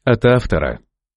От автора.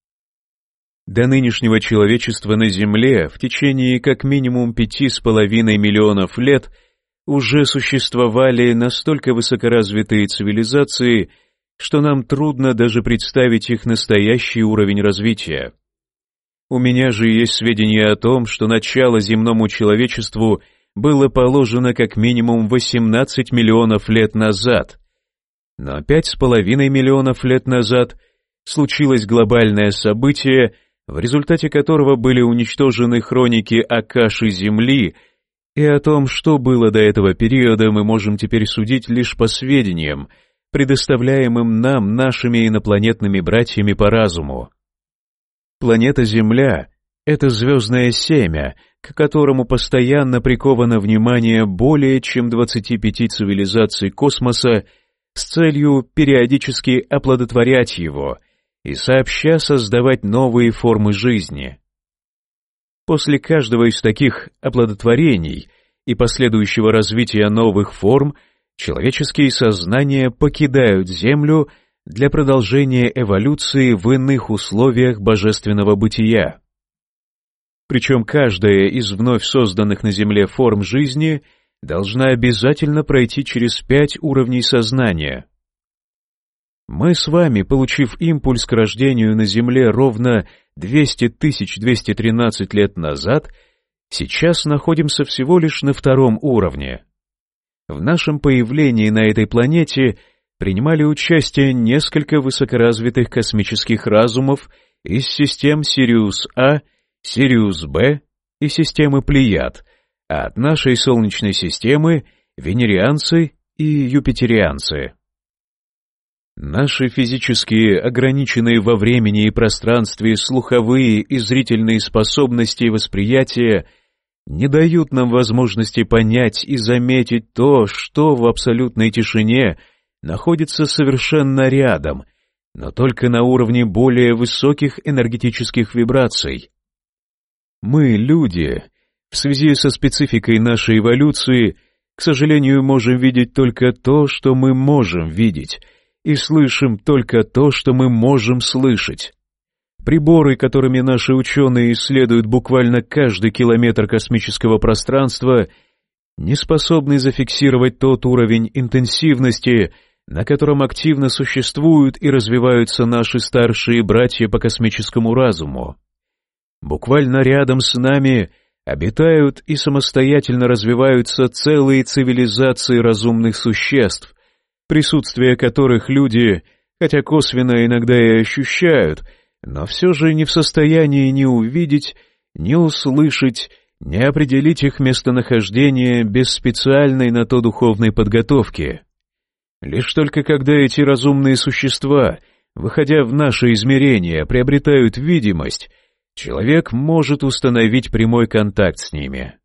До нынешнего человечества на Земле в течение как минимум 5,5 миллионов лет уже существовали настолько высокоразвитые цивилизации, что нам трудно даже представить их настоящий уровень развития. У меня же есть сведения о том, что начало земному человечеству было положено как минимум 18 миллионов лет назад, но 5,5 миллионов лет назад случилось глобальное событие, в результате которого были уничтожены хроники Акаши Земли, и о том, что было до этого периода, мы можем теперь судить лишь по сведениям, предоставляемым нам нашими инопланетными братьями по разуму. Планета Земля — это звездное семя, к которому постоянно приковано внимание более чем 25 цивилизаций космоса с целью периодически оплодотворять его и сообща создавать новые формы жизни. После каждого из таких оплодотворений и последующего развития новых форм человеческие сознания покидают Землю для продолжения эволюции в иных условиях божественного бытия. Причем каждая из вновь созданных на Земле форм жизни должна обязательно пройти через 5 уровней сознания. Мы с вами, получив импульс к рождению на Земле ровно 200 213 лет назад, сейчас находимся всего лишь на 2-м уровне. В нашем появлении на этой планете принимали участие несколько высокоразвитых космических разумов из систем Сириус-А, Сириус-Б и системы Плеяд, а от нашей Солнечной системы — венерианцы и юпитерианцы. Наши физические, ограниченные во времени и пространстве слуховые и зрительные способности и восприятия не дают нам возможности понять и заметить то, что в абсолютной тишине находится совершенно рядом, но только на уровне более высоких энергетических вибраций. Мы, люди, в связи со спецификой нашей эволюции, к сожалению, можем видеть только то, что мы можем видеть, и слышим только то, что мы можем слышать. Приборы, которыми наши ученые исследуют буквально каждый километр космического пространства, не способны зафиксировать тот уровень интенсивности, на котором активно существуют и развиваются наши старшие братья по космическому разуму. Буквально рядом с нами обитают и самостоятельно развиваются целые цивилизации разумных существ, присутствие которых люди, хотя косвенно иногда и ощущают, но все же не в состоянии ни увидеть, ни услышать, ни определить их местонахождение без специальной на то духовной подготовки. Лишь только когда эти разумные существа, выходя в наше измерение, приобретают видимость, человек может установить прямой контакт с ними.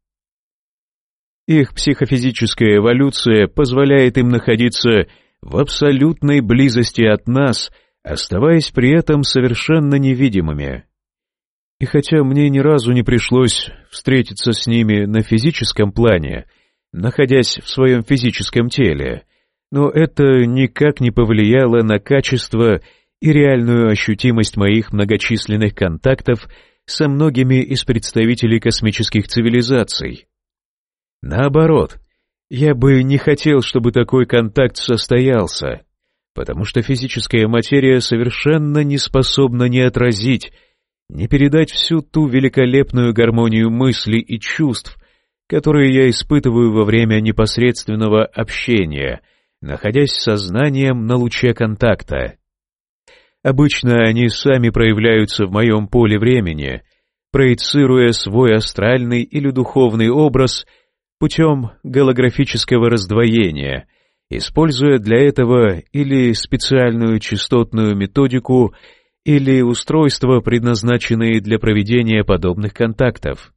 Их психофизическая эволюция позволяет им находиться в абсолютной близости от нас, оставаясь при этом совершенно невидимыми. И хотя мне ни разу не пришлось встретиться с ними на физическом плане, находясь в своем физическом теле, но это никак не повлияло на качество и реальную ощутимость моих многочисленных контактов со многими из представителей космических цивилизаций. Наоборот, я бы не хотел, чтобы такой контакт состоялся, потому что физическая материя совершенно не способна ни отразить, ни передать всю ту великолепную гармонию мыслей и чувств, которые я испытываю во время непосредственного общения, находясь сознанием на луче контакта. Обычно они сами проявляются в моем поле времени, проецируя свой астральный или духовный образ путем голографического раздвоения, используя для этого или специальную частотную методику, или устройства, предназначенные для проведения подобных контактов.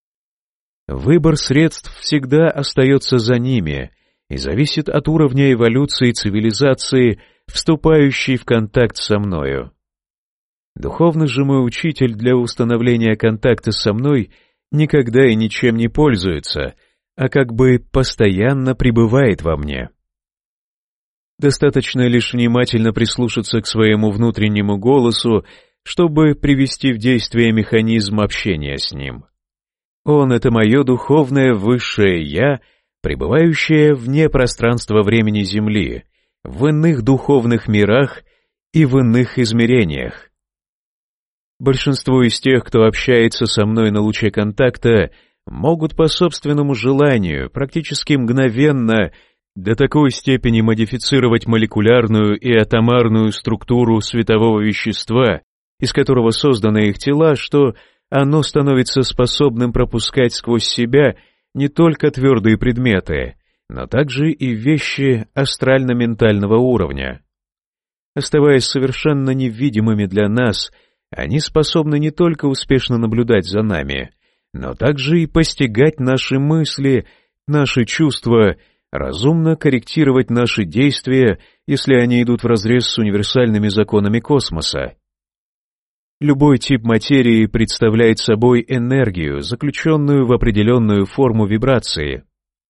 Выбор средств всегда остается за ними и зависит от уровня эволюции цивилизации, вступающей в контакт со мною. Духовный же мой учитель для установления контакта со мной никогда и ничем не пользуется, а как бы постоянно пребывает во мне. Достаточно лишь внимательно прислушаться к своему внутреннему голосу, чтобы привести в действие механизм общения с ним. Он — это мое духовное высшее «Я», пребывающее вне пространства-времени Земли, в иных духовных мирах и в иных измерениях. Большинство из тех, кто общается со мной на луче контакта, могут по собственному желанию практически мгновенно до такой степени модифицировать молекулярную и атомарную структуру светового вещества, из которого созданы их тела, что оно становится способным пропускать сквозь себя не только твердые предметы, но также и вещи астрально-ментального уровня. Оставаясь совершенно невидимыми для нас, они способны не только успешно наблюдать за нами, но также и постигать наши мысли, наши чувства, разумно корректировать наши действия, если они идут вразрез с универсальными законами космоса. Любой тип материи представляет собой энергию, заключенную в определенную форму вибрации.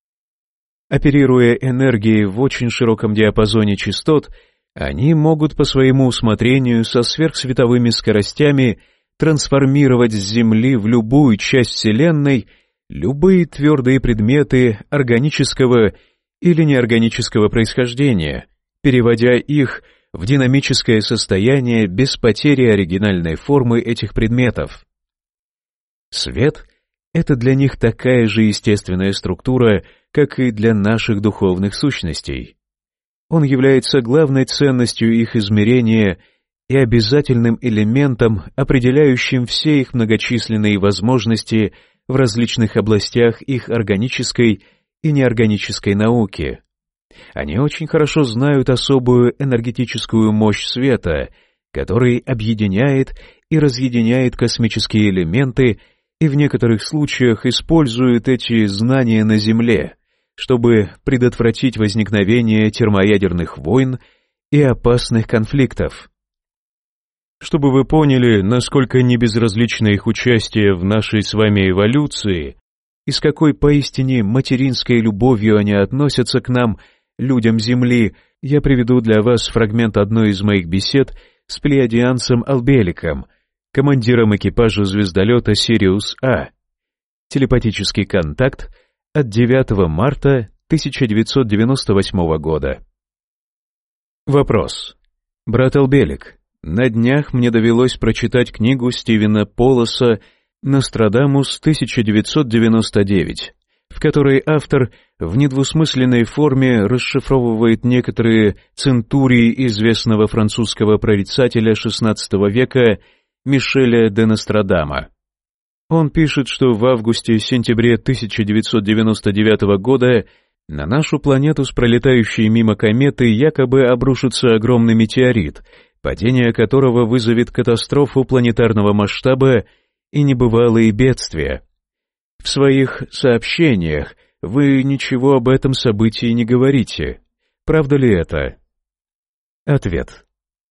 Оперируя энергией в очень широком диапазоне частот, они могут по своему усмотрению со сверхсветовыми скоростями трансформировать с Земли в любую часть Вселенной любые твердые предметы органического или неорганического происхождения, переводя их в динамическое состояние без потери оригинальной формы этих предметов. Свет — это для них такая же естественная структура, как и для наших духовных сущностей. Он является главной ценностью их измерения и обязательным элементом, определяющим все их многочисленные возможности в различных областях их органической и неорганической науки. Они очень хорошо знают особую энергетическую мощь света, который объединяет и разъединяет космические элементы и в некоторых случаях используют эти знания на Земле, чтобы предотвратить возникновение термоядерных войн и опасных конфликтов. Чтобы вы поняли, насколько небезразлично их участие в нашей с вами эволюции и с какой поистине материнской любовью они относятся к нам, людям Земли, я приведу для вас фрагмент одной из моих бесед с плеядианцем Албеликом, командиром экипажа звездолета «Сириус-А». Телепатический контакт от 9 марта 1998 года. Вопрос. Брат Албелик, на днях мне довелось прочитать книгу Стивена Полоса «Нострадамус 1999», в которой автор в недвусмысленной форме расшифровывает некоторые центурии известного французского прорицателя XVI века Мишеля де Нострадама. Он пишет, что в августе-сентябре 1999 года на нашу планету с пролетающей мимо кометы якобы обрушится огромный метеорит, падение которого вызовет катастрофу планетарного масштаба и небывалые бедствия. В своих сообщениях вы ничего об этом событии не говорите. Правда ли это? Ответ.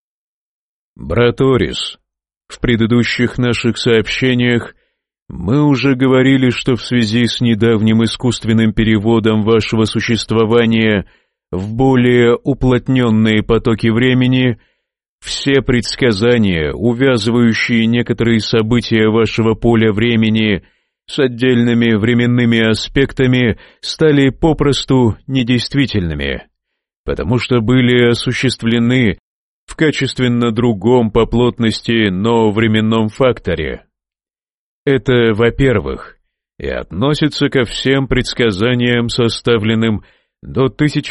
Брат Орис, в предыдущих наших сообщениях мы уже говорили, что в связи с недавним искусственным переводом вашего существования в более уплотненные потоки времени все предсказания, увязывающие некоторые события вашего поля времени с отдельными временными аспектами, стали попросту недействительными, потому что были осуществлены в качественно другом по плотности, но временном факторе. Это, во-первых, и относится ко всем предсказаниям, составленным до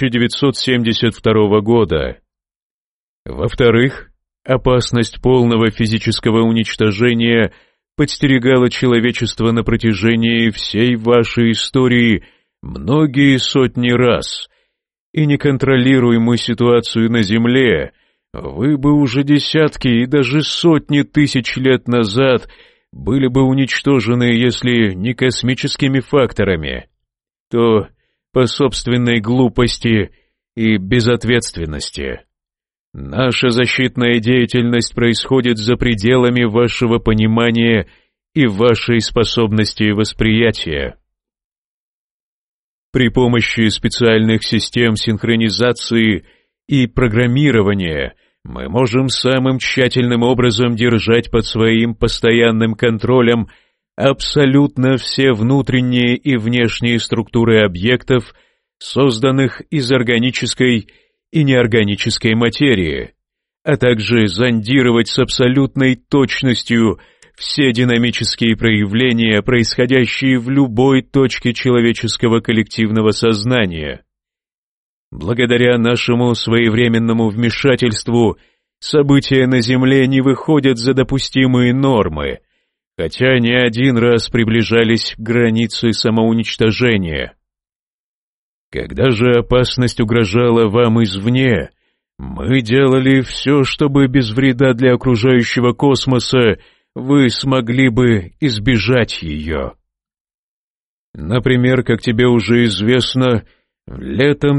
1972 года. Во-вторых, опасность полного физического уничтожения подстерегала человечество на протяжении всей вашей истории многие сотни раз, и не контролируя мы ситуацию на Земле, вы бы уже десятки и даже сотни тысяч лет назад были бы уничтожены, если не космическими факторами, то по собственной глупости и безответственности. Наша защитная деятельность происходит за пределами вашего понимания и вашей способности восприятия. При помощи специальных систем синхронизации и программирования мы можем самым тщательным образом держать под своим постоянным контролем абсолютно все внутренние и внешние структуры объектов, созданных из органической и неорганической материи, а также зондировать с абсолютной точностью все динамические проявления, происходящие в любой точке человеческого коллективного сознания. Благодаря нашему своевременному вмешательству события на Земле не выходят за допустимые нормы, хотя не один раз приближались к границе самоуничтожения. Когда же опасность угрожала вам извне, мы делали все, чтобы без вреда для окружающего космоса вы смогли бы избежать ее. Например, как тебе уже известно, летом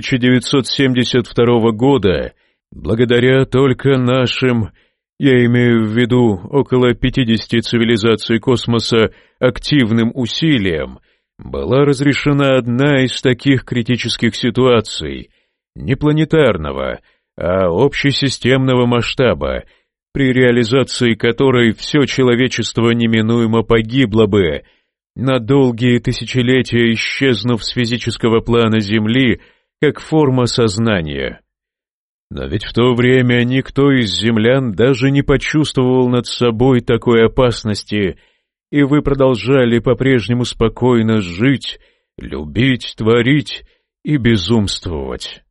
1972 года, благодаря только нашим, я имею в виду около 50 цивилизаций космоса, активным усилиям, была разрешена одна из таких критических ситуаций, не планетарного, а общесистемного масштаба, при реализации которой все человечество неминуемо погибло бы, на долгие тысячелетия исчезнув с физического плана Земли как форма сознания. Но ведь в то время никто из землян даже не почувствовал над собой такой опасности, и вы продолжали по-прежнему спокойно жить, любить, творить и безумствовать.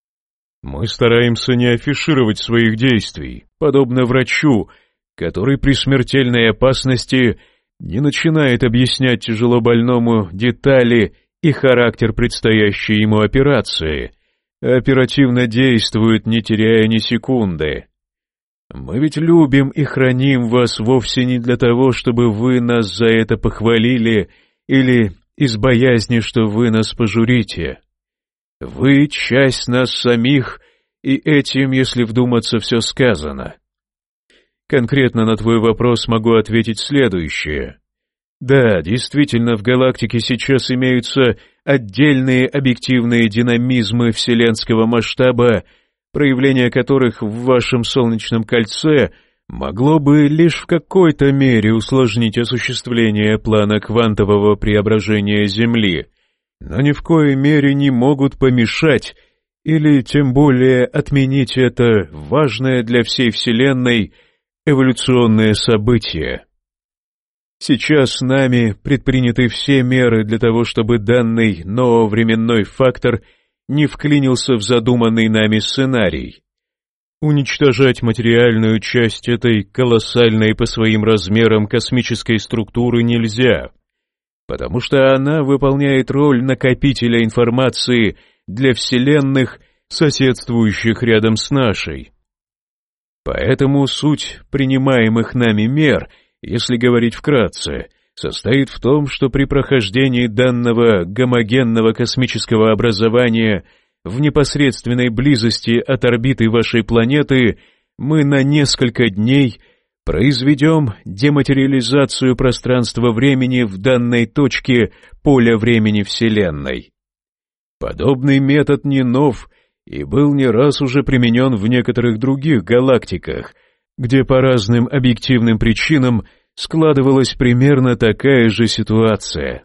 Мы стараемся не афишировать своих действий, подобно врачу, который при смертельной опасности не начинает объяснять тяжело больному детали и характер предстоящей ему операции, а оперативно действует, не теряя ни секунды. Мы ведь любим и храним вас вовсе не для того, чтобы вы нас за это похвалили или из боязни, что вы нас пожурите. Вы — часть нас самих, и этим, если вдуматься, все сказано. Конкретно на твой вопрос могу ответить следующее. Да, действительно, в галактике сейчас имеются отдельные объективные динамизмы вселенского масштаба, проявление которых в вашем Солнечном кольце могло бы лишь в какой-то мере усложнить осуществление плана квантового преображения Земли, но ни в коей мере не могут помешать или тем более отменить это важное для всей Вселенной эволюционное событие. Сейчас нами предприняты все меры для того, чтобы данный нововременной фактор не вклинился в задуманный нами сценарий. Уничтожать материальную часть этой колоссальной по своим размерам космической структуры нельзя, потому что она выполняет роль накопителя информации для вселенных, соседствующих рядом с нашей. Поэтому суть принимаемых нами мер, если говорить вкратце, состоит в том, что при прохождении данного гомогенного космического образования в непосредственной близости от орбиты вашей планеты мы на несколько дней произведем дематериализацию пространства-времени в данной точке поля времени Вселенной. Подобный метод не нов и был не раз уже применен в некоторых других галактиках, где по разным объективным причинам складывалась примерно такая же ситуация.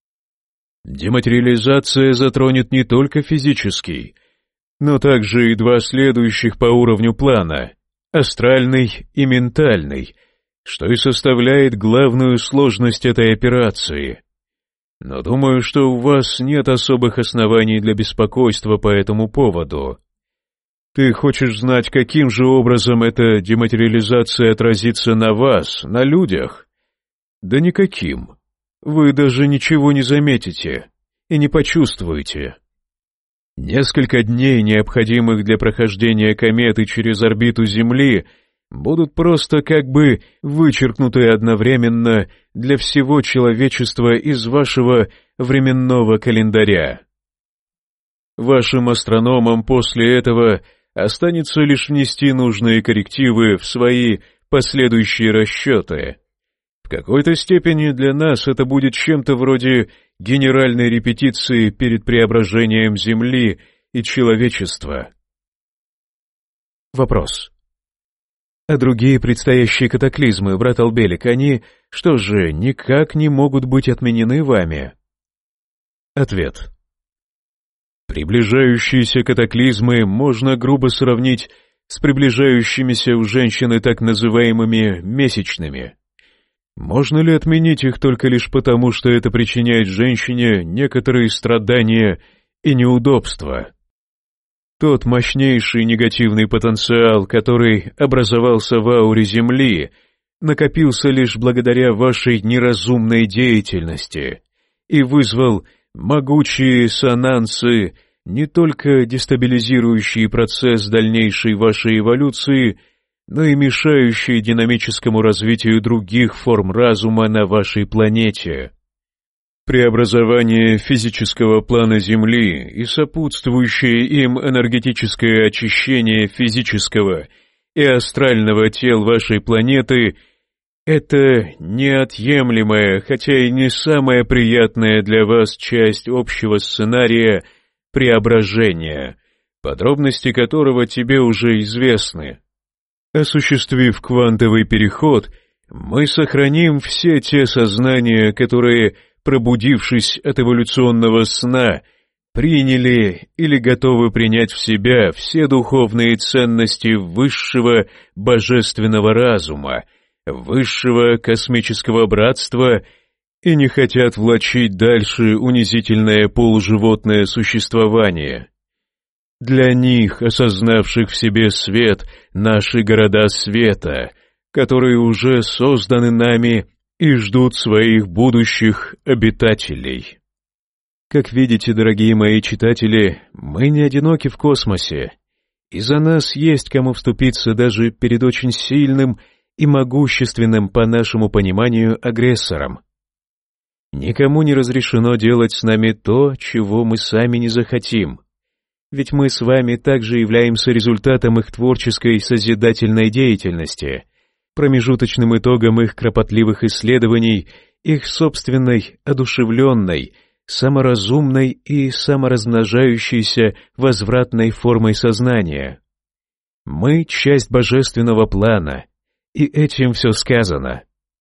Дематериализация затронет не только физический, но также и два следующих по уровню плана — астральный и ментальный, что и составляет главную сложность этой операции. Но думаю, что у вас нет особых оснований для беспокойства по этому поводу. Ты хочешь знать, каким же образом эта дематериализация отразится на вас, на людях? Да никаким. Вы даже ничего не заметите и не почувствуете. Несколько дней, необходимых для прохождения кометы через орбиту Земли, будут просто как бы вычеркнуты одновременно для всего человечества из вашего временного календаря. Вашим астрономам после этого останется лишь внести нужные коррективы в свои последующие расчеты. В какой-то степени для нас это будет чем-то вроде генеральной репетиции перед преображением Земли и человечества. Вопрос. А другие предстоящие катаклизмы, брат Албелик, они, что же, никак не могут быть отменены вами? Ответ. Приближающиеся катаклизмы можно грубо сравнить с приближающимися у женщины так называемыми месячными. Можно ли отменить их только лишь потому, что это причиняет женщине некоторые страдания и неудобства? Тот мощнейший негативный потенциал, который образовался в ауре Земли, накопился лишь благодаря вашей неразумной деятельности и вызвал могучие сонансы, не только дестабилизирующие процесс дальнейшей вашей эволюции, но и мешающие динамическому развитию других форм разума на вашей планете. Преобразование физического плана Земли и сопутствующее им энергетическое очищение физического и астрального тел вашей планеты — это неотъемлемая, хотя и не самая приятная для вас часть общего сценария преображения, подробности которого тебе уже известны. Осуществив квантовый переход, мы сохраним все те сознания, которые, пробудившись от эволюционного сна, приняли или готовы принять в себя все духовные ценности высшего божественного разума, высшего космического братства и не хотят влачить дальше унизительное полуживотное существование. Для них, осознавших в себе свет, наши города света, которые уже созданы нами и ждут своих будущих обитателей. Как видите, дорогие мои читатели, мы не одиноки в космосе, и за нас есть кому вступиться даже перед очень сильным и могущественным, по нашему пониманию, агрессором. Никому не разрешено делать с нами то, чего мы сами не захотим, ведь мы с вами также являемся результатом их творческой созидательной деятельности, промежуточным итогом их кропотливых исследований, их собственной, одушевленной, саморазумной и саморазмножающейся возвратной формой сознания. Мы — часть божественного плана, и этим все сказано.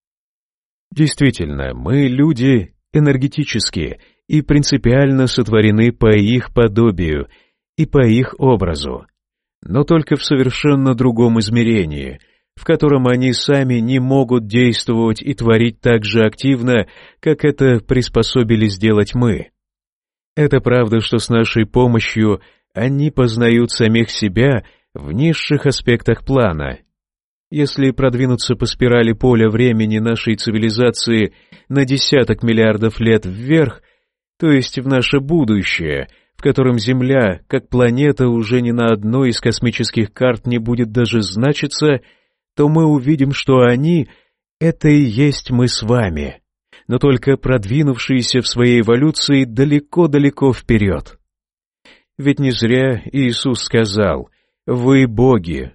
Действительно, мы люди энергетические и принципиально сотворены по их подобию и по их образу, но только в совершенно другом измерении, в котором они сами не могут действовать и творить так же активно, как это приспособились сделать мы. Это правда, что с нашей помощью они познают самих себя в низших аспектах плана. Если продвинуться по спирали поля времени нашей цивилизации на десяток миллиардов лет вверх, то есть в наше будущее, в котором Земля, как планета, уже ни на одной из космических карт не будет даже значиться, то мы увидим, что они — это и есть мы с вами, но только продвинувшиеся в своей эволюции далеко-далеко вперед. Ведь не зря Иисус сказал: «Вы боги».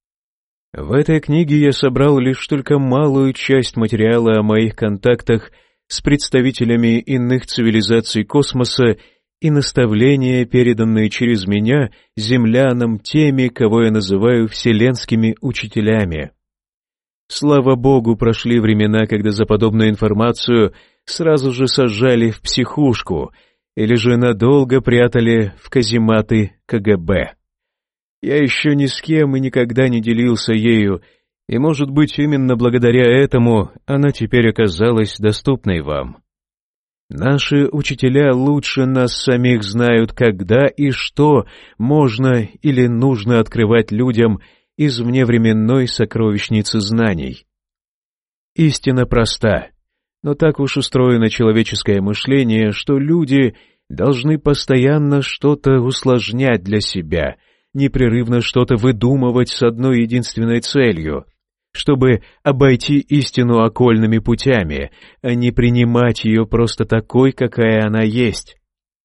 В этой книге я собрал лишь только малую часть материала о моих контактах с представителями иных цивилизаций космоса и наставления, переданные через меня землянам теми, кого я называю вселенскими учителями. Слава Богу, прошли времена, когда за подобную информацию сразу же сажали в психушку или же надолго прятали в казематы КГБ. Я еще ни с кем и никогда не делился ею, и, может быть, именно благодаря этому она теперь оказалась доступной вам. Наши учителя лучше нас самих знают, когда и что можно или нужно открывать людям из вневременной сокровищницы знаний. Истина проста, но так уж устроено человеческое мышление, что люди должны постоянно что-то усложнять для себя, непрерывно что-то выдумывать с одной единственной целью, чтобы обойти истину окольными путями, а не принимать ее просто такой, какая она есть.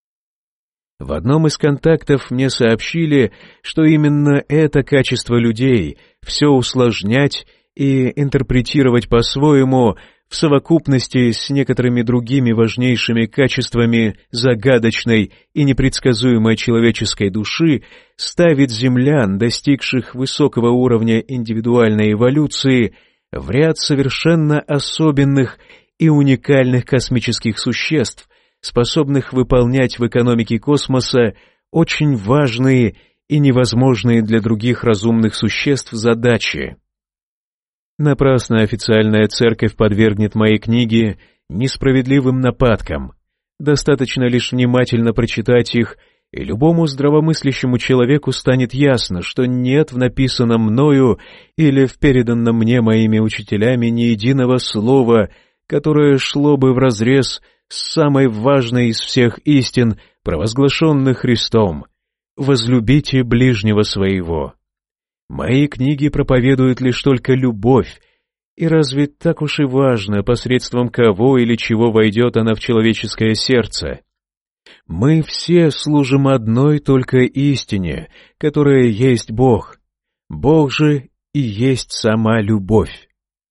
В одном из контактов мне сообщили, что именно это качество людей — все усложнять и интерпретировать по-своему, в совокупности с некоторыми другими важнейшими качествами загадочной и непредсказуемой человеческой души, ставит землян, достигших высокого уровня индивидуальной эволюции, в ряд совершенно особенных и уникальных космических существ, способных выполнять в экономике космоса очень важные и невозможные для других разумных существ задачи. Напрасно официальная церковь подвергнет мои книги несправедливым нападкам. Достаточно лишь внимательно прочитать их, и любому здравомыслящему человеку станет ясно, что нет в написанном мною или в переданном мне моими учителями ни единого слова, которое шло бы вразрез с самой важной из всех истин, провозглашенных Христом: «Возлюбите ближнего своего». Мои книги проповедуют лишь только любовь, и разве так уж и важно, посредством кого или чего войдет она в человеческое сердце? Мы все служим одной только истине, которая есть Бог. Бог же и есть сама любовь.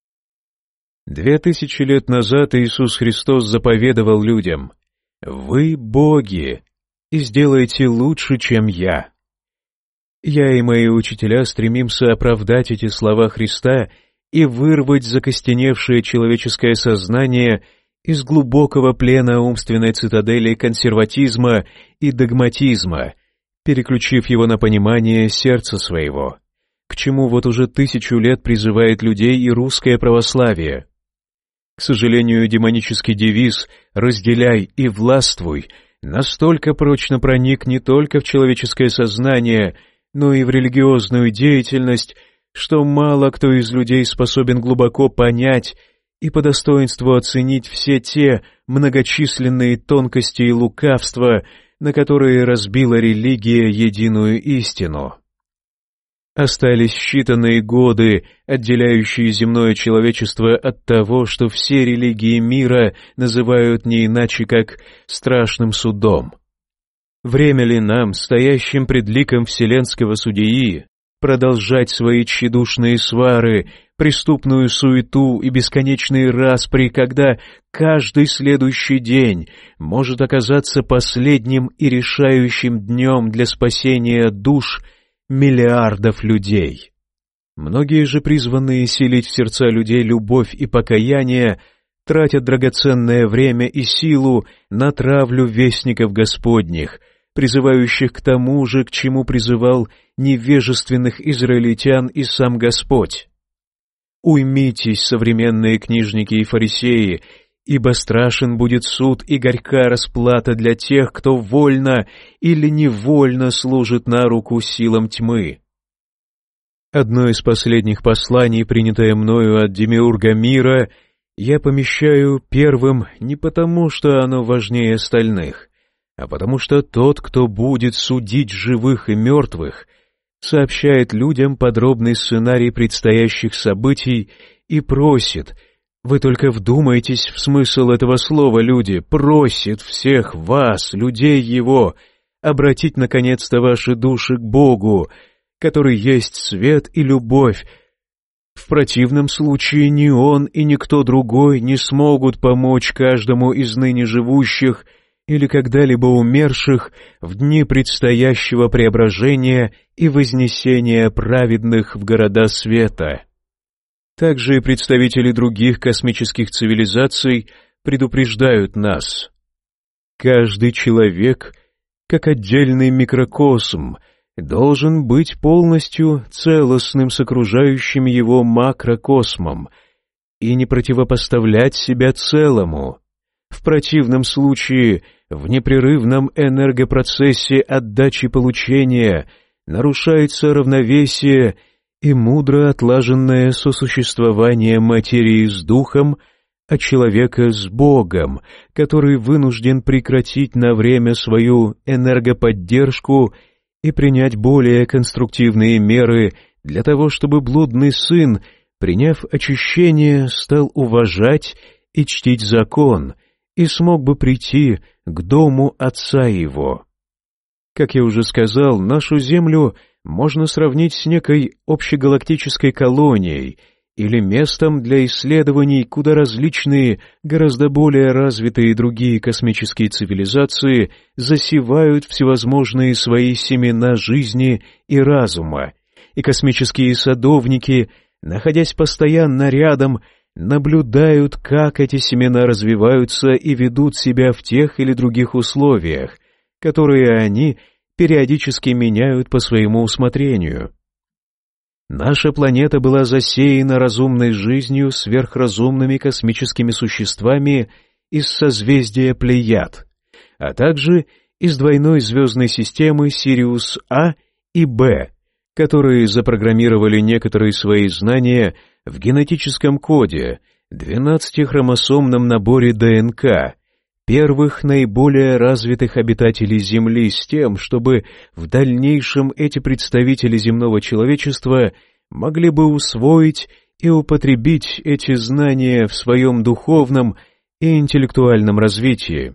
2000 лет назад Иисус Христос заповедовал людям: «Вы боги, и сделайте лучше, чем я». Я и мои учителя стремимся оправдать эти слова Христа и вырвать закостеневшее человеческое сознание из глубокого плена умственной цитадели консерватизма и догматизма, переключив его на понимание сердца своего, к чему вот уже 1000 лет призывает людей и русское православие. К сожалению, демонический девиз «разделяй и властвуй» настолько прочно проник не только в человеческое сознание, но и в религиозную деятельность, что мало кто из людей способен глубоко понять и по достоинству оценить все те многочисленные тонкости и лукавства, на которые разбила религия единую истину. Остались считанные годы, отделяющие земное человечество от того, что все религии мира называют не иначе как страшным судом. Время ли нам, стоящим пред ликом вселенского судьи, продолжать свои тщедушные свары, преступную суету и бесконечные распри, когда каждый следующий день может оказаться последним и решающим днем для спасения душ миллиардов людей? Многие же, призванные селить в сердца людей любовь и покаяние, тратят драгоценное время и силу на травлю вестников Господних, призывающих к тому же, к чему призывал невежественных израильтян и сам Господь. Уймитесь, современные книжники и фарисеи, ибо страшен будет суд и горька расплата для тех, кто вольно или невольно служит на руку силам тьмы. Одно из последних посланий, принятое мною от Демиурга мира, я помещаю первым не потому, что оно важнее остальных, а потому что тот, кто будет судить живых и мертвых, сообщает людям подробный сценарий предстоящих событий и просит, вы только вдумайтесь в смысл этого слова, люди, просит всех вас, людей его, обратить наконец-то ваши души к Богу, который есть свет и любовь. В противном случае ни он и никто другой не смогут помочь каждому из ныне живущих или когда-либо умерших в дни предстоящего преображения и вознесения праведных в города света. Также и представители других космических цивилизаций предупреждают нас. Каждый человек, как отдельный микрокосм, должен быть полностью целостным с окружающим его макрокосмом и не противопоставлять себя целому. В противном случае в непрерывном энергопроцессе отдачи-получения нарушается равновесие и мудро отлаженное сосуществование материи с духом, а человека с Богом, который вынужден прекратить на время свою энергоподдержку и принять более конструктивные меры для того, чтобы блудный сын, приняв очищение, стал уважать и чтить закон и смог бы прийти к дому отца его. Как я уже сказал, нашу Землю можно сравнить с некой общегалактической колонией, или местом для исследований, куда различные, гораздо более развитые другие космические цивилизации засевают всевозможные свои семена жизни и разума, и космические садовники, находясь постоянно рядом, наблюдают, как эти семена развиваются и ведут себя в тех или других условиях, которые они периодически меняют по своему усмотрению. Наша планета была засеяна разумной жизнью сверхразумными космическими существами из созвездия Плеяд, а также из двойной звездной системы Сириус А и Б, которые запрограммировали некоторые свои знания в генетическом коде, 12-хромосомном наборе ДНК, первых наиболее развитых обитателей Земли с тем, чтобы в дальнейшем эти представители земного человечества могли бы усвоить и употребить эти знания в своем духовном и интеллектуальном развитии.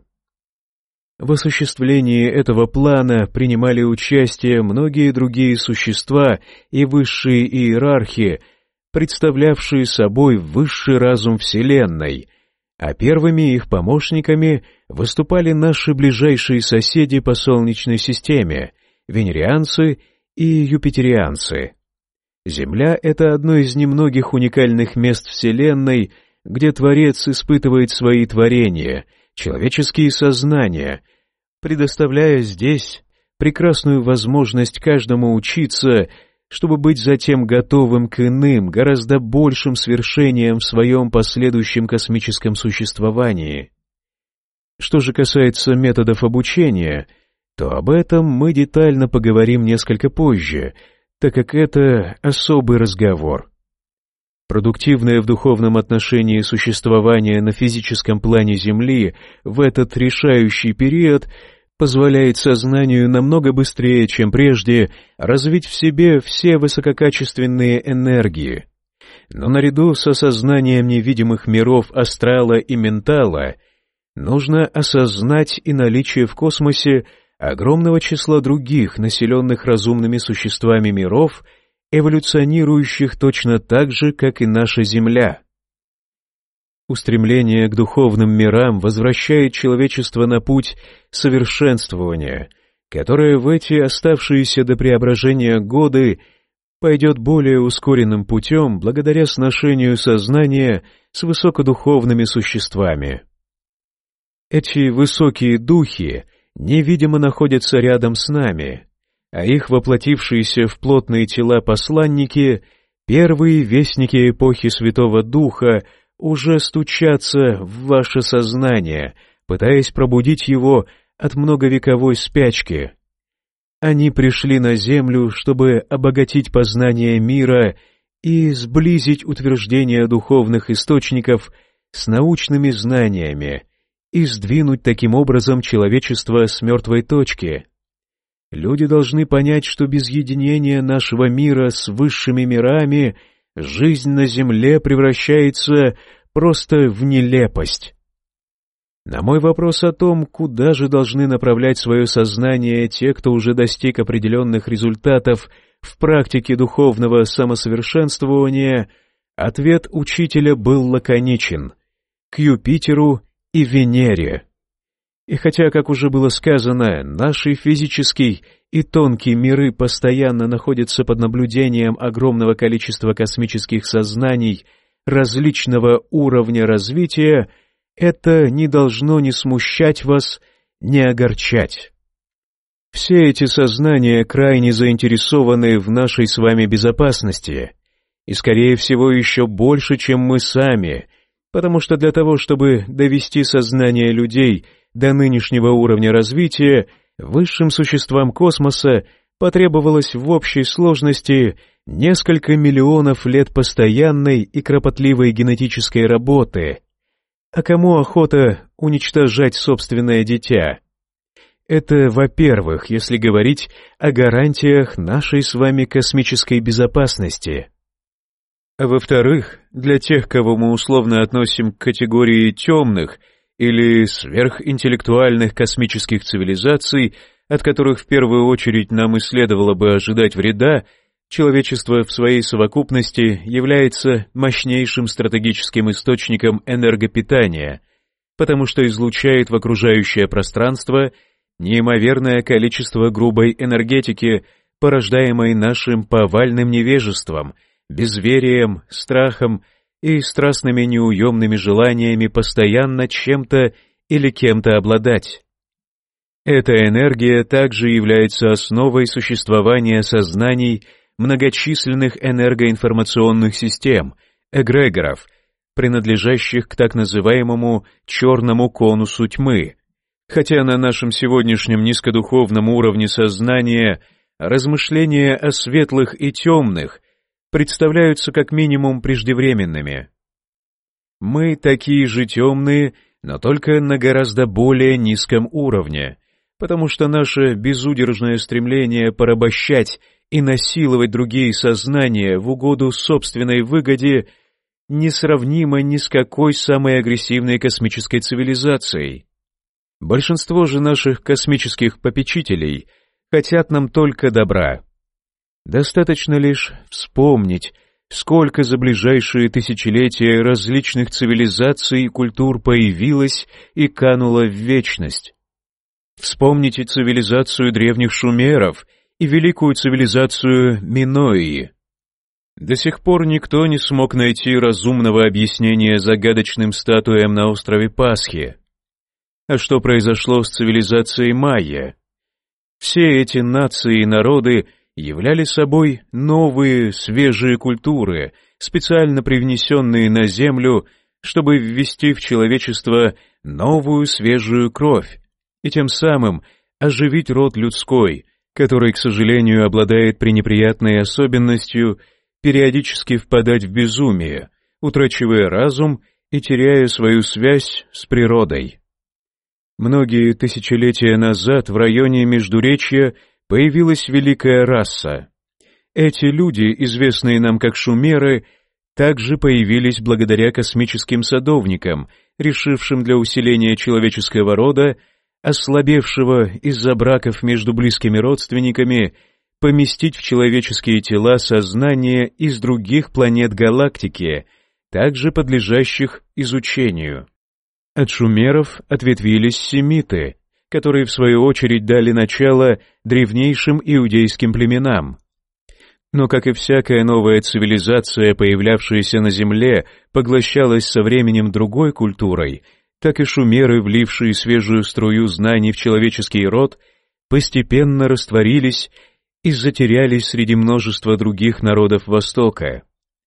В осуществлении этого плана принимали участие многие другие существа и высшие иерархи, представлявшие собой высший разум Вселенной, а первыми их помощниками выступали наши ближайшие соседи по Солнечной системе — венерианцы и юпитерианцы. Земля — это одно из немногих уникальных мест Вселенной, где Творец испытывает свои творения, человеческие сознания, предоставляя здесь прекрасную возможность каждому учиться, чтобы быть затем готовым к иным, гораздо большим свершениям в своем последующем космическом существовании. Что же касается методов обучения, то об этом мы детально поговорим несколько позже, так как это особый разговор. Продуктивное в духовном отношении существование на физическом плане Земли в этот решающий период позволяет сознанию намного быстрее, чем прежде, развить в себе все высококачественные энергии. Но наряду с осознанием невидимых миров астрала и ментала нужно осознать и наличие в космосе огромного числа других, населенных разумными существами миров, эволюционирующих точно так же, как и наша Земля. Устремление к духовным мирам возвращает человечество на путь совершенствования, которое в эти оставшиеся до преображения годы пойдет более ускоренным путем благодаря сношению сознания с высокодуховными существами. Эти высокие духи невидимо находятся рядом с нами, а их воплотившиеся в плотные тела посланники, первые вестники эпохи Святого Духа, уже стучатся в ваше сознание, пытаясь пробудить его от многовековой спячки. Они пришли на землю, чтобы обогатить познание мира и сблизить утверждения духовных источников с научными знаниями и сдвинуть таким образом человечество с мертвой точки. Люди должны понять, что без единения нашего мира с высшими мирами жизнь на земле превращается просто в нелепость. На мой вопрос о том, куда же должны направлять свое сознание те, кто уже достиг определенных результатов в практике духовного самосовершенствования, ответ учителя был лаконичен — к Юпитеру и Венере. И хотя, как уже было сказано, наши физический и тонкий миры постоянно находятся под наблюдением огромного количества космических сознаний различного уровня развития, это не должно ни смущать вас, ни огорчать. Все эти сознания крайне заинтересованы в нашей с вами безопасности, и, скорее всего, еще больше, чем мы сами, потому что для того, чтобы довести сознание людей до нынешнего уровня развития, высшим существам космоса потребовалось в общей сложности несколько миллионов лет постоянной и кропотливой генетической работы. А кому охота уничтожать собственное дитя? Это, во-первых, если говорить о гарантиях нашей с вами космической безопасности. А во-вторых, для тех, кого мы условно относим к категории темных или сверхинтеллектуальных космических цивилизаций, от которых в первую очередь нам и следовало бы ожидать вреда, Человечество в своей совокупности является мощнейшим стратегическим источником энергопитания, потому что излучает в окружающее пространство неимоверное количество грубой энергетики, порождаемой нашим повальным невежеством, безверием, страхом и страстными неуемными желаниями постоянно чем-то или кем-то обладать. Эта энергия также является основой существования сознаний многочисленных энергоинформационных систем, эгрегоров, принадлежащих к так называемому «черному конусу тьмы», хотя на нашем сегодняшнем низкодуховном уровне сознания размышления о светлых и темных представляются как минимум преждевременными. Мы такие же темные, но только на гораздо более низком уровне, потому что наше безудержное стремление порабощать и насиловать другие сознания в угоду собственной выгоде несравнимо ни с какой самой агрессивной космической цивилизацией. Большинство же наших космических попечителей хотят нам только добра. Достаточно лишь вспомнить, сколько за ближайшие тысячелетия различных цивилизаций и культур появилось и кануло в вечность. Вспомните цивилизацию древних шумеров и великую цивилизацию Минои. До сих пор никто не смог найти разумного объяснения загадочным статуям на острове Пасхи. А что произошло с цивилизацией майя? Все эти нации и народы являли собой новые, свежие культуры, специально привнесенные на Землю, чтобы ввести в человечество новую свежую кровь и тем самым оживить род людской, который, к сожалению, обладает пренеприятной особенностью периодически впадать в безумие, утрачивая разум и теряя свою связь с природой. Многие тысячелетия назад в районе Междуречья появилась великая раса. Эти люди, известные нам как шумеры, также появились благодаря космическим садовникам, решившим для усиления человеческого рода, ослабевшего из-за браков между близкими родственниками, поместить в человеческие тела сознание из других планет галактики, также подлежащих изучению. От шумеров ответвились семиты, которые в свою очередь дали начало древнейшим иудейским племенам. Но, как и всякая новая цивилизация, появлявшаяся на Земле, поглощалась со временем другой культурой, так и шумеры, влившие свежую струю знаний в человеческий род, постепенно растворились и затерялись среди множества других народов Востока.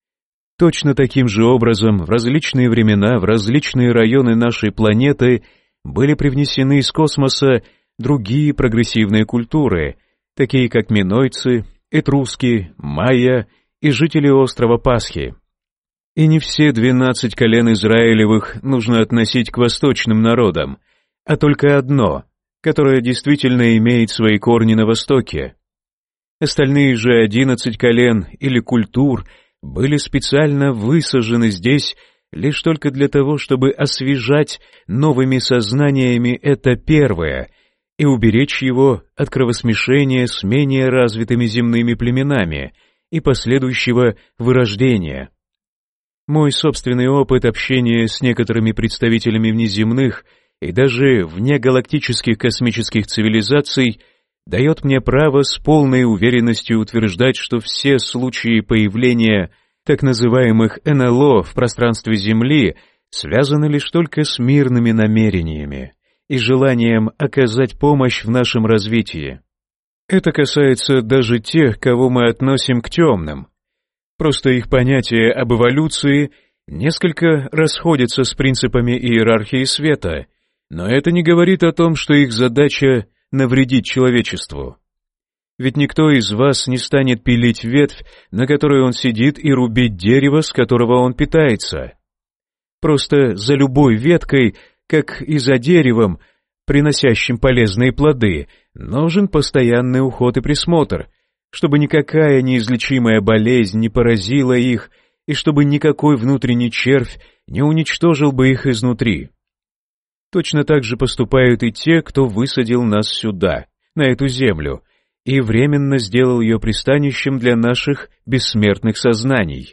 Точно таким же образом в различные времена в различные районы нашей планеты были привнесены из космоса другие прогрессивные культуры, такие как минойцы, этруски, майя и жители острова Пасхи. И не все 12 колен Израилевых нужно относить к восточным народам, а только одно, которое действительно имеет свои корни на Востоке. Остальные же 11 колен или культур были специально высажены здесь лишь только для того, чтобы освежать новыми сознаниями это первое и уберечь его от кровосмешения с менее развитыми земными племенами и последующего вырождения. Мой собственный опыт общения с некоторыми представителями внеземных и даже внегалактических космических цивилизаций дает мне право с полной уверенностью утверждать, что все случаи появления так называемых НЛО в пространстве Земли связаны лишь только с мирными намерениями и желанием оказать помощь в нашем развитии. Это касается даже тех, кого мы относим к темным. Просто их понятие об эволюции несколько расходится с принципами иерархии света, но это не говорит о том, что их задача — навредить человечеству. Ведь никто из вас не станет пилить ветвь, на которой он сидит, и рубить дерево, с которого он питается. Просто за любой веткой, как и за деревом, приносящим полезные плоды, нужен постоянный уход и присмотр, чтобы никакая неизлечимая болезнь не поразила их и чтобы никакой внутренний червь не уничтожил бы их изнутри. Точно так же поступают и те, кто высадил нас сюда, на эту землю, и временно сделал ее пристанищем для наших бессмертных сознаний.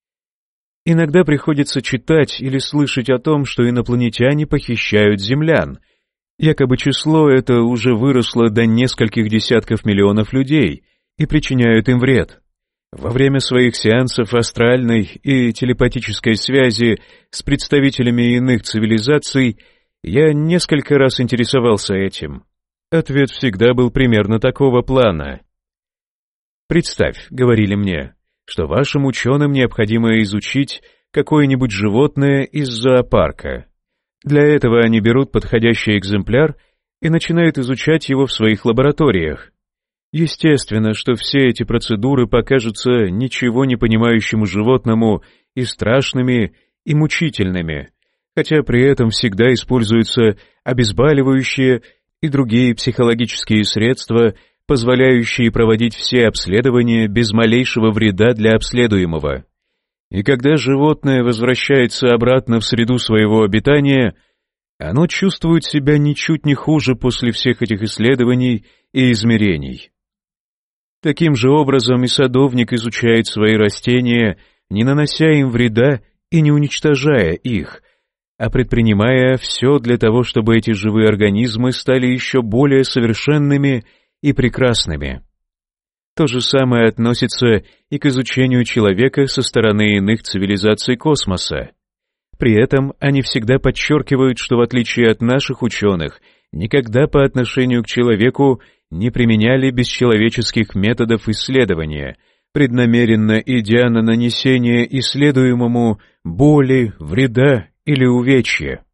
Иногда приходится читать или слышать о том, что инопланетяне похищают землян. Якобы число это уже выросло до нескольких десятков миллионов людей и причиняют им вред. Во время своих сеансов астральной и телепатической связи с представителями иных цивилизаций я несколько раз интересовался этим. Ответ всегда был примерно такого плана. «Представь», — говорили мне, — «что вашим ученым необходимо изучить какое-нибудь животное из зоопарка. Для этого они берут подходящий экземпляр и начинают изучать его в своих лабораториях. Естественно, что все эти процедуры покажутся ничего не понимающему животному и страшными, и мучительными, хотя при этом всегда используются обезболивающие и другие психологические средства, позволяющие проводить все обследования без малейшего вреда для обследуемого. И когда животное возвращается обратно в среду своего обитания, оно чувствует себя ничуть не хуже после всех этих исследований и измерений. Таким же образом и садовник изучает свои растения, не нанося им вреда и не уничтожая их, а предпринимая все для того, чтобы эти живые организмы стали еще более совершенными и прекрасными. То же самое относится и к изучению человека со стороны иных цивилизаций космоса. При этом они всегда подчеркивают, что в отличие от наших ученых, никогда по отношению к человеку не применяли бесчеловеческих методов исследования, преднамеренно идя на нанесение исследуемому боли, вреда или увечья.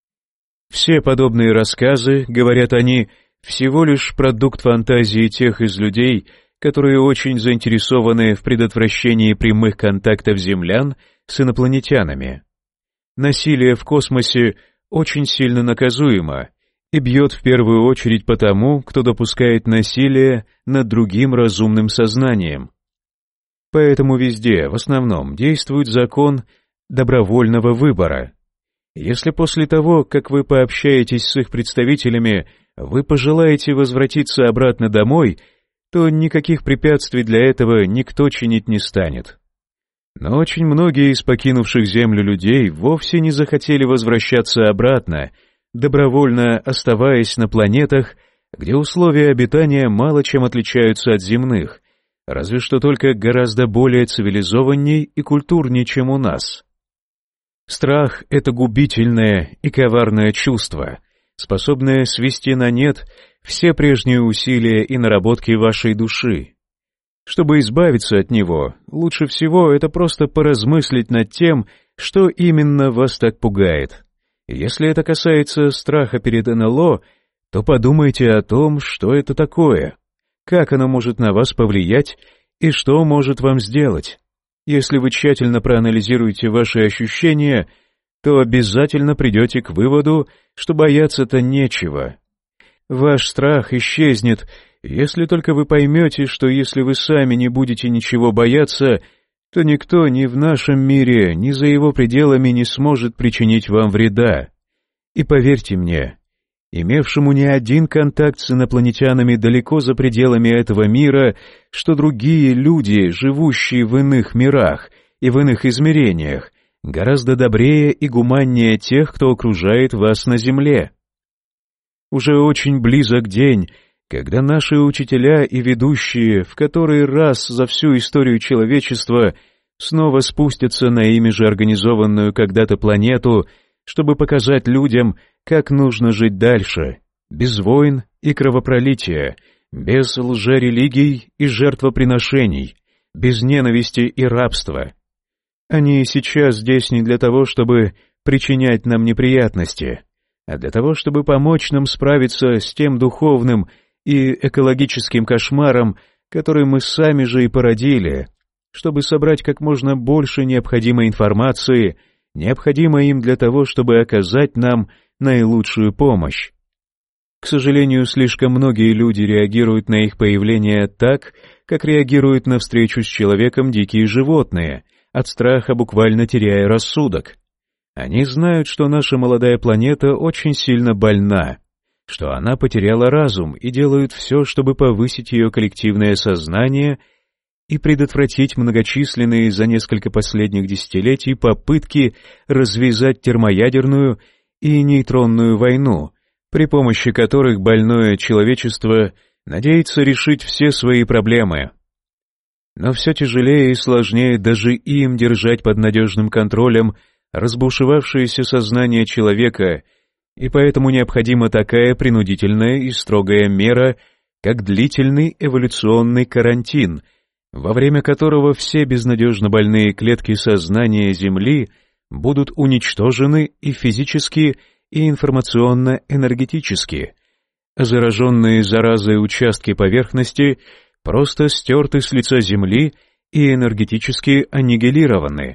Все подобные рассказы, говорят они, всего лишь продукт фантазии тех из людей, которые очень заинтересованы в предотвращении прямых контактов землян с инопланетянами. Насилие в космосе очень сильно наказуемо и бьет в первую очередь по тому, кто допускает насилие над другим разумным сознанием. Поэтому везде, в основном, действует закон добровольного выбора. Если после того, как вы пообщаетесь с их представителями, вы пожелаете возвратиться обратно домой, то никаких препятствий для этого никто чинить не станет. Но очень многие из покинувших Землю людей вовсе не захотели возвращаться обратно, добровольно оставаясь на планетах, где условия обитания мало чем отличаются от земных, разве что только гораздо более цивилизованней и культурней, чем у нас. Страх — это губительное и коварное чувство, способное свести на нет все прежние усилия и наработки вашей души. Чтобы избавиться от него, лучше всего это просто поразмыслить над тем, что именно вас так пугает. Если это касается страха перед НЛО, то подумайте о том, что это такое, как оно может на вас повлиять и что может вам сделать. Если вы тщательно проанализируете ваши ощущения, то обязательно придете к выводу, что бояться-то нечего. Ваш страх исчезнет, если только вы поймете, что если вы сами не будете ничего бояться, то никто ни в нашем мире, ни за его пределами не сможет причинить вам вреда. И поверьте мне, имевшему не один контакт с инопланетянами далеко за пределами этого мира, что другие люди, живущие в иных мирах и в иных измерениях, гораздо добрее и гуманнее тех, кто окружает вас на Земле. Уже очень близок день, когда наши учителя и ведущие в который раз за всю историю человечества снова спустятся на ими же организованную когда-то планету, чтобы показать людям, как нужно жить дальше, без войн и кровопролития, без лжерелигий и жертвоприношений, без ненависти и рабства. Они сейчас здесь не для того, чтобы причинять нам неприятности, а для того, чтобы помочь нам справиться с тем духовным и экологическим кошмаром, который мы сами же и породили, чтобы собрать как можно больше необходимой информации, необходимой им для того, чтобы оказать нам наилучшую помощь. К сожалению, слишком многие люди реагируют на их появление так, как реагируют на встречу с человеком дикие животные, от страха буквально теряя рассудок. Они знают, что наша молодая планета очень сильно больна, что она потеряла разум и делают все, чтобы повысить ее коллективное сознание и предотвратить многочисленные за несколько последних десятилетий попытки развязать термоядерную и нейтронную войну, при помощи которых больное человечество надеется решить все свои проблемы. Но все тяжелее и сложнее даже им держать под надежным контролем разбушевавшееся сознание человека, и поэтому необходима такая принудительная и строгая мера, как длительный эволюционный карантин, во время которого все безнадежно больные клетки сознания Земли будут уничтожены и физически, и информационно-энергетически, а зараженные заразой участки поверхности просто стерты с лица Земли и энергетически аннигилированы.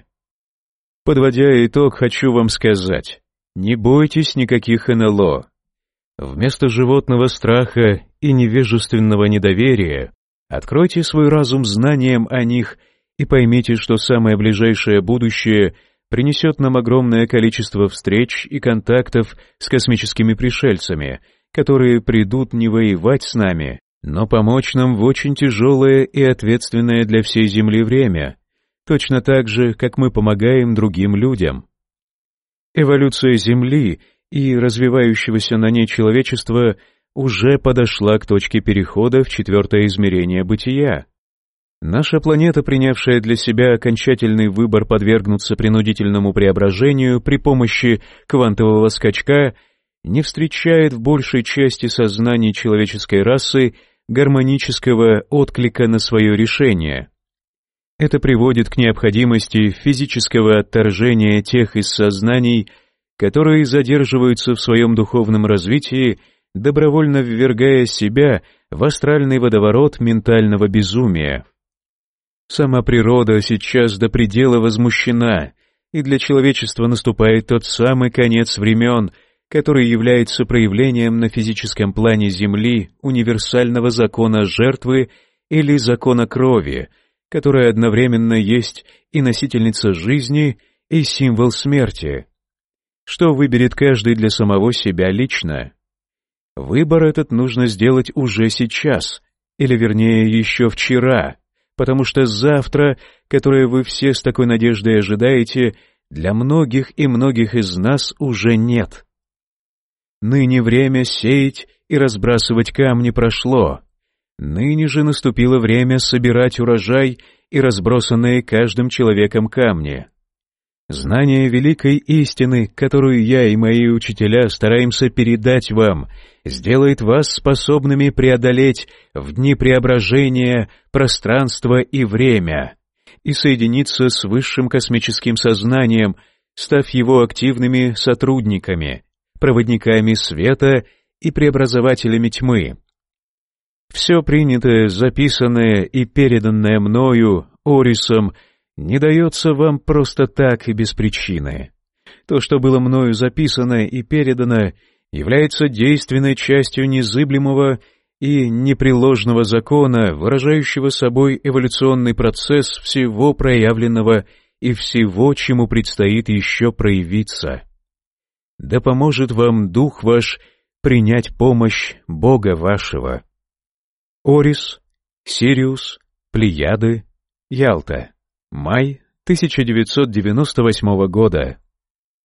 Подводя итог, хочу вам сказать, не бойтесь никаких НЛО. Вместо животного страха и невежественного недоверия откройте свой разум знанием о них и поймите, что самое ближайшее будущее принесет нам огромное количество встреч и контактов с космическими пришельцами, которые придут не воевать с нами, но помочь нам в очень тяжелое и ответственное для всей Земли время, точно так же, как мы помогаем другим людям. Эволюция Земли и развивающегося на ней человечества уже подошла к точке перехода в четвертое измерение бытия. Наша планета, принявшая для себя окончательный выбор подвергнуться принудительному преображению при помощи квантового скачка, не встречает в большей части сознаний человеческой расы гармонического отклика на свое решение. Это приводит к необходимости физического отторжения тех из сознаний, которые задерживаются в своем духовном развитии, добровольно ввергая себя в астральный водоворот ментального безумия. Сама природа сейчас до предела возмущена, и для человечества наступает тот самый конец времен, который является проявлением на физическом плане Земли универсального закона жертвы или закона крови, которая одновременно есть и носительница жизни, и символ смерти. Что выберет каждый для самого себя лично? Выбор этот нужно сделать уже сейчас, или вернее еще вчера, потому что завтра, которое вы все с такой надеждой ожидаете, для многих и многих из нас уже нет. Ныне время сеять и разбрасывать камни прошло. Ныне же наступило время собирать урожай и разбросанные каждым человеком камни. Знание великой истины, которую я и мои учителя стараемся передать вам, сделает вас способными преодолеть в дни преображения пространство и время и соединиться с высшим космическим сознанием, став его активными сотрудниками, проводниками света и преобразователями тьмы. Все принятое, записанное и переданное мною, Орисом, не дается вам просто так и без причины. То, что было мною записано и передано, является действенной частью незыблемого и непреложного закона, выражающего собой эволюционный процесс всего проявленного и всего, чему предстоит еще проявиться. Да поможет вам Дух ваш принять помощь Бога вашего. Орис, Сириус, Плеяды, Ялта. Май 1998 года.